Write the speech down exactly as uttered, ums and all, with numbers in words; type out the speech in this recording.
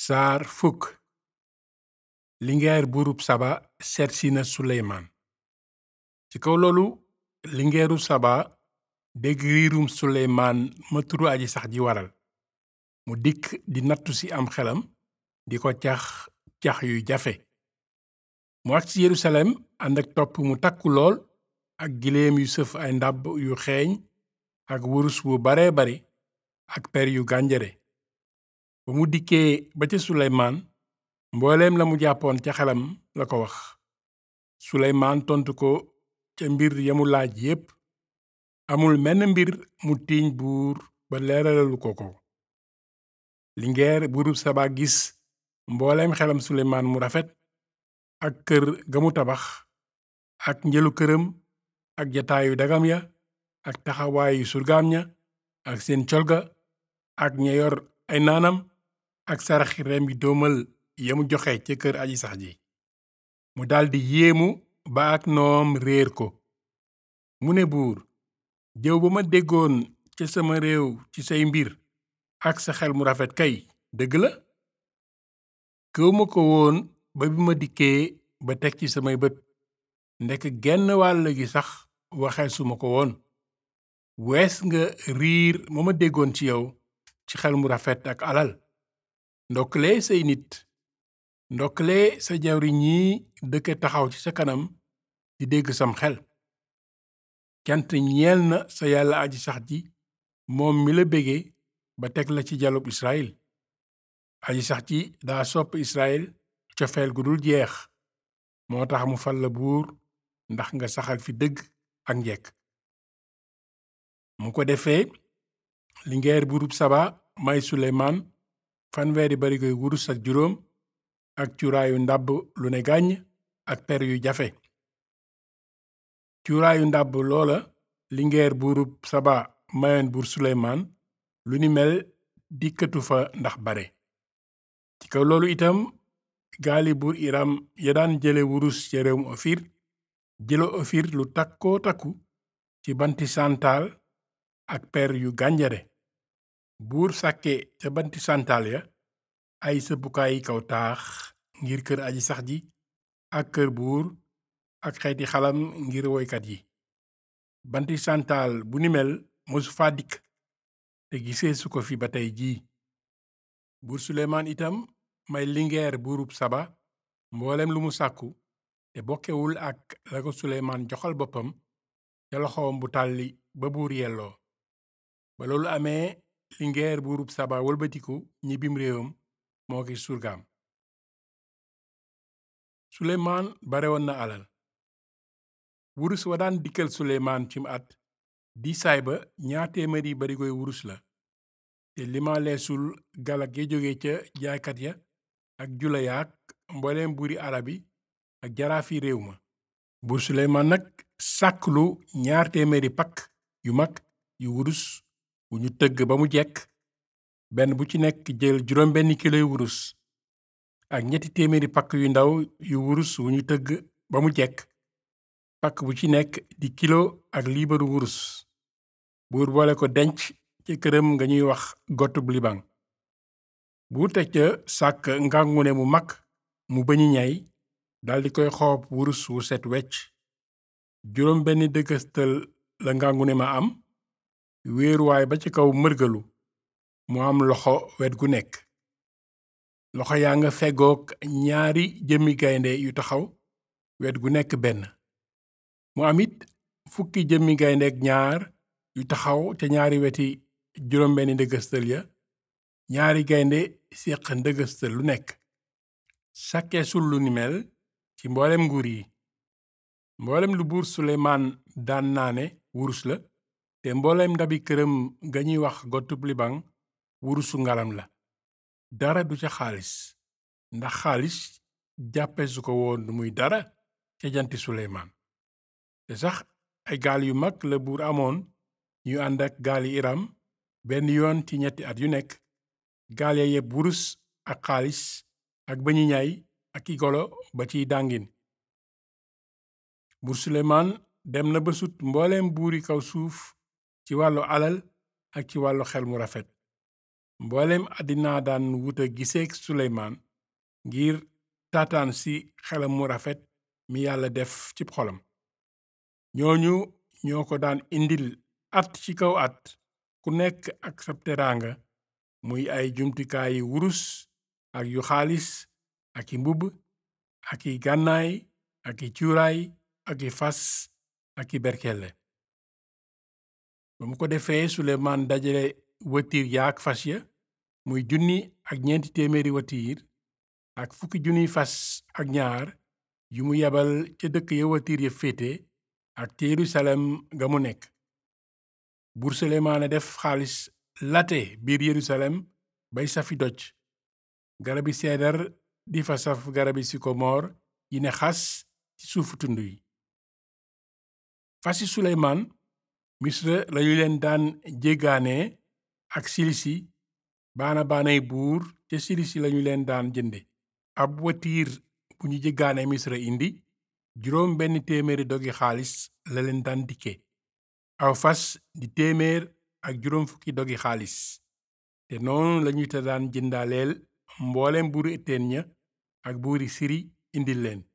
saar fukk lingeer buurub saba seetsi na suleymaan ci kaw loolu lingeeru saba dégg riirum suleymaan ma turu aji sax ji waral mu dikk di nattu ci am xelam di ko cax cax yuy jafe mu agsi yerusalem ànd ak topp mu takku lool ak giléem yu sëf ay ndàbb yu xeeñ ak wurus wu bare bari ak per yu gànjare ba mu dikkee ba ca suleymaan mbooleem la mu jàppoon ca xelam la ko wax suleymaan tontu ko ca mbir yamu laaj yépp amul menn mbir mu tiiñ buur ba leeralalu ko ko lingeer buurub saba gis mbooleem xelam suleymaan mu rafet ak kër ga mu tabax ak njëlu këram ak jataayu dagam ya ak taxawaayu surgaam ña ak seen colga ak ña yor ay naanam ak saraxi reem yi doomal yamu joxe ca kër aji sax ji mu daldi yéemu ba ak noom réer ko mu ne buur jëw ba ma déggoon ca sama réew ci say mbir ak sa xel mu rafet kay dëgg la gëwma ko woon ba bi ma dikkee ba teg ci samay bët ndek genn wàll gi sax waxeesuma ko woon wees nga riir ma ma déggoon ci yow ci xel mu rafet ak alal ndokkale say nit ndokkale sa jawri ñii dëkke taxaw ci sa kanam di dégg sam xel cant ñeel na sa yàlla aji sax ji moom mi la bége ba teg la ci jalub Israyil aji sax ji daa sopp Israyil cofeel gu dul jeex moo tax mu fal la buur ndax nga saxal fi dëgg ak njekk mu ko defee lingeer buurub saba may suleymaan fanweeri barigoy wurus ak juróom ak cuuraayu ndàbb lu ne gàññ ak per yu jafe cuuraayu ndàbb loola lingeer buurub saba mayoon buur suleymaan lu ni mel dikkatu fa ndax bare ci kaw loolu itam gaali buur iram ya daan jële wurus ca réewum ofir jële ofir lu takkoo takku ci banti santaal ak per yu gànjare buur sàkke ca banti santaal ya ay sëppukaayi kaw taax ngir kër aji sax ji ak kër buur ak xeeti xalam ngir woykat yi banti santaal bu ni mel mosu fa dikk te gisee su ko fi ba tey jii buur suleymaan itam may lingeer buurub saba mboolem lu mu sàkku te bokkewul ak la ko suleymaan joxal boppam ca loxoom bu tàlli ba buur yelloo ba loolu amee lingeer buurub saba wëlbatiku ñibbim réewam moo ki surgaam suleymaan barewoon na alal wurus wa daan dikkal suleymaan cim at di saay ba ñaar téeméeri barigoy wurus la te limaaleesul galak ya jóge ca jaaykat ya ak jula yaak mbooleem buuri arab yi ak jaraafi réew ma buur suleymaan nag sàkklu ñaar téeméeri pakk yu mag yu wurus wu ñu tëgg ba mu jekk benn bu ci nekk jël juróom benn kiloy wurus ak ñetti téeméeri pakk yu ndaw yu wurus wu ñu tëgg ba mu jekk pakk bu ci nekk di kilo ak liibaru wurus buur boole ko denc ca këram nga ñuy wax gotub libaŋ buur teg ca sàkk ngàngune mu mag mu bañi ñay daldi koy xoob wurus wu set wecc juróom benn dëgëstal la ngàngune ma am wéeruwaay ba ci kaw mërgalu mu am loxo wet gu nekk loxo yaa nga fegook ñaari jëmmi gaynde yu taxaw wet gu nekk benn mu am it fukki jëmmi gaynde ak ñaar yu taxaw ca ñaari weti juróom benn ndëgëstal ya ñaari gaynde séq ndëgëstal lu nekk sàkkeesul lu ni mel ci mboolem nguur yi mboolem lu buur suleymaan daan naane wurus la te mboolem ndabi këram ga ñuy wax gotub libaŋ wurusu ngalam la dara du ca xaalis ndax xaalis jàppe su ko woon muy dara ca janti suleymaan te sax ay gaal yu mag la buur amoon ñu ànd ak gaali iram benn yoon ci ñetti at yu nekk gaal ya yeb wurus ak xaalis ak bañi ñaay ak i golo ba ciy dàngin buur suleymaan dem na ba sut mbooleem buuri kaw suuf ci wàllu alal ak ci wàllu xel mu rafet mboolem àddina daan wuta giseek suleymaan ngir taataan si xelam mu rafet mi yàlla def ci xolam. ñooñu ñoo ko daan indil at ci kaw at ku nekk ak sab teraanga, muy ay jumtukaayi wurus ak yu xaalis ak i mbubb ak i gànnaay ak i cuuraay ak i fas ak i berkelle. ba mu ko defee suleymaan dajale watiir yaak fas ya, muy junni ak ñeenti téeméeri watiir ak fukki junniy fas ak ñaar yu mu yebal ca dëkk ya watiir ya féete ak ca yerusalem ga mu nekk. buur suleymaan a def xaalis late biir yerusalem bay safi doj, garabi seedar di fa saf garabi sikomoor yi ne xas ci suufu tund yi. fasi suleymaan misra lañu leen daan jéggaane ak silisi, baana baanay buur ca silisi lañu leen daan jënde. ab watiir bu ñu jéggaane misra indi juróom benn téeméeri dogi xaalis la leen daan dikke. aw fas di téeméer ak juróom fukki dogi xaalis, te noonu lañu te daan jëndaaleel mboolem buuri eteen ña ak buuri siri indil leen.